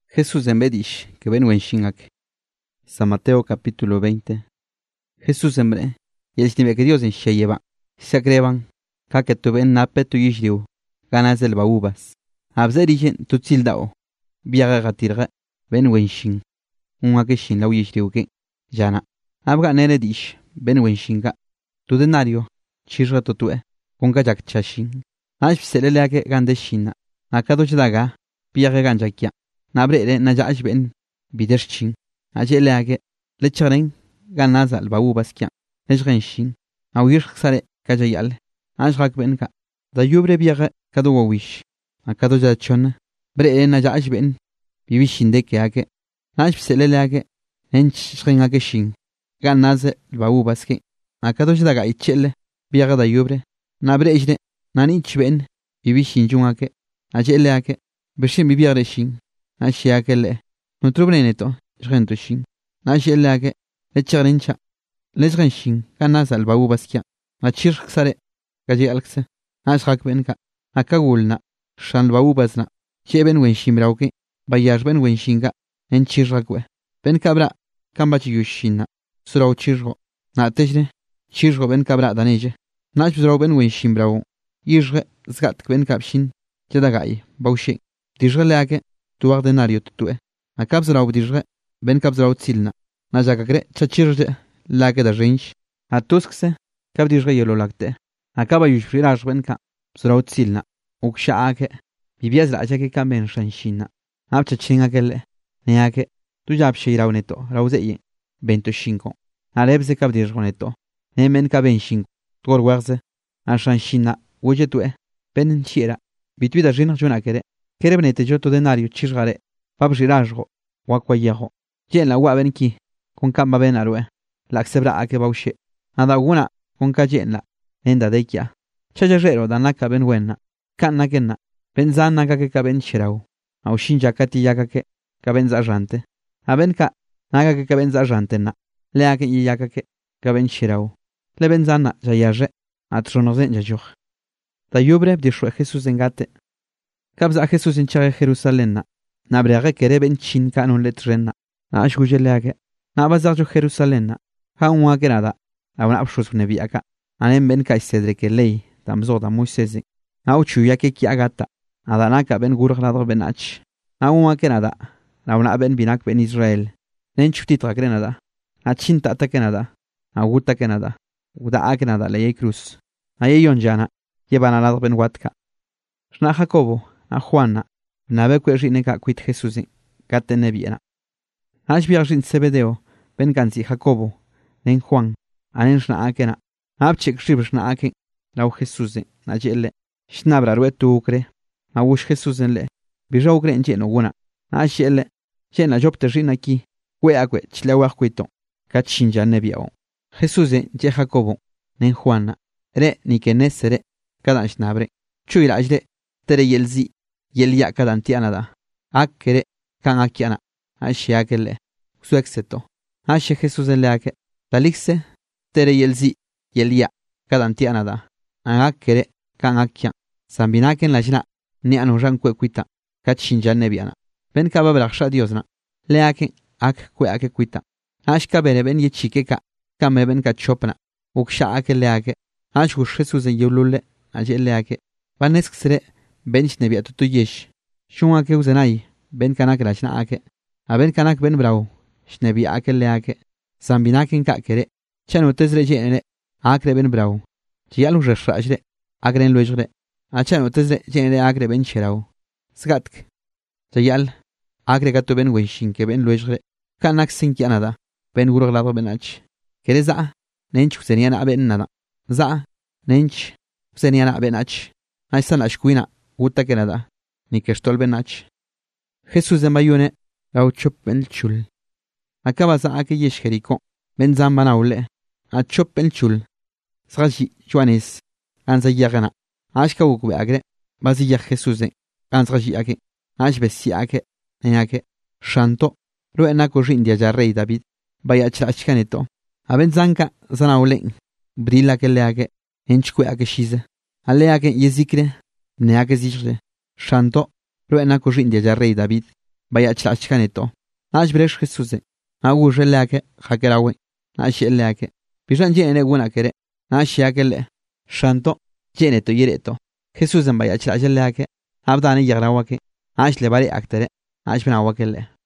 Jesús en bedish que ven wenshingak. San Mateo capítulo 20. Jesús en bre. Y el que Dios en sheyeba. Se agreban. Que tu ven nape tu yishriu. Ganas del baubas. Abzerigen tu tildao. Viaga gatirga. Ben wenshing. Un akeshin lau yishriu que. Jana. Abga neredish. Ben wenshinga. Tu denario. Chirra totue. Conga jak chashin. Ash seleleake gandeshina. Akado daga. Viaga ganjakia. Nabre na jaaj ben bidershin ajeleage lecharen ganas al baubaskia ejrenshin awir sare kajayal ajrak benka da yubre biaga kado wish akado jachon bre na jaaj ben bibishin de keake aj seleleage ench ringage shin ganas al baubaske akado daga ichele biaga da yubre nabre ejne nani chben bibishin jungake ajeleage beshin bibiare shin Ashiakele, no trubreneto, Rentoshin, Ashielage, Lecharincha, Lesrenshin, Ganas al Baubaskia, Achirksare, Gajalxe, Ashrakbenka, Akagulna, Shan Baubasna, Cheben Wenshimbrauke, Bayashben Wenshinga, en Chirrakwe, Ben Cabra, Kambachiyushina, Surau Chirro, Natejne, Chirro Ben Cabra Daneje, Nachbro Ben Wenshimbrau, Yirre, Zgat Ben Capshin, Jadagai, Baushi, Tijrelage, tu ordenario tutue. A capsrau dirge, ben capsrau tilna. Na jacacre, chachirge, laque de rinch. A tuskse, cap dirge yolo lacte. A caba yushfiraj benca, psrau tilna. Ukshaake, bibias la jaque camen shanshina. Abchachin aquele, neake, tu japshirau neto, rauzeie, 25. A lebse cap dirgoneto, nemen cabenshing, torwarze, a shanshina, ujetue, ben chira, bituida rin junakere. Kerebnete joto denario chirgare, pabjirajro, wakwayejo. Yen la wabenki, con camba benarue, la xebra a que baushe. Adaguna, con cayenla, enda dekia. Chayajero danaka benwena, kanakena, benzana que caben chirau. Aushin yakati yakake, caben zarrante. Abenka, naga que caben zarrantena, leake y yakake, caben chirau. Le benzana, yayaje, atronozen yajuj. Tayubre, dishue Jesús engate. Kabza Jesús en Chare Jerusalén, Nabrege Kereben Chin Canon Letrena, Ashgujeleage, Nabazajo Jerusalén, Hamuagerada, Abnapshus Neviaka, Anem Ben Kaisedreke Lei, Tamzoda Musezi, Auchuyake Kiagata, Adanaka Ben Gurglado Benach, Amuagerada, Nauna Ben Binak Ben Israel, Nenchutitra Grenada, Achinta Takenada, Aguta Kenada, Uda Agnada Ley Cruz, Ayeyon Jana, llevan al lado Ben Watka. Shna Jacobo, a Juana, nabe querineka quit Jesusi, gate nebiena. Ashbiarin Sebedeo, ben ganzi Jacobo, nen Juan, anen shna akena, abchek shibshna aken, lau Jesusi, najele, shnabra ruetu ukre, awush Jesusen le, bijogre en lleno guna, ashele, llena jopte rinaki, weakwe, chlewakquito, kachinja nebiao. Jesusi, je Jacobo, nen Juana, re ni que nesere, cada shnabre, chuilajde, tere yelzi, yelia kadantianada, akere, kan akiana, ashiakele, suexeto, ashe Jesús leake, talixe, tere yelzi, yelia, kadantianada, akere, kan akia, sambinaken lajna, ni anujan kwekuita, kachinja nebiana, ben kababraksha diosna, leake, ak kweake kuita, ashka bere ben yechikeka, kame ben kachopna, uksha ake leake, ashgush Jesús en yulule, aje leake, vaneskre, bench nebia tutu yesh. Shunga ke uzenai, ben kanak rachna ake. A ben kanak ben brau, shnebi ake leake. Sambinaken kakere, chanutes rejene, akre ben brau. Chialu reshrajre, agren luejre. A chanutes rejene agre ben cherau. Skatk. Chayal, agre gato ben wenshin ke ben luejre. Kanak sinkianada, ben gurglado benach. Kere za, nench useniana ben nada. Za, nench useniana benach. Aisan ashkuina. Guta que nada, ni que estol benach. Jesús de Mayune, gauchop el chul. Acabas a aquellesh jerico, ben zambanaule, a chop el chul. Sraji, Juanes, anza yagana, ashka ukwe agre, bazilla Jesús de, anzraji ake, ashbesi ake, neake, shanto, ruenako rindia ya rey David, vaya chachcaneto, a ben zanka, zanaule, brilla que le ake, enchque ake shize, aleake yezikre, Neake zishre, shanto, ruena corrindia ya rey David, bayachlach neto. Nash bresh Jesús. Agushe lake hakerawe. Nash lake. Bishan jene guna kere. Nash yakele. Shanto. Jeneto yereto. Jesús en bayachlach lake. Abdani yagrawake. Nash le bari aktere. Nash benawakele.